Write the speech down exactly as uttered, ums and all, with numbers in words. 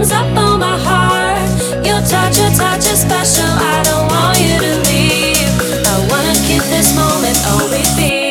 close up on my heart. Your touch, your touch is special. I don't want you to leave. I wanna keep this moment on repeat.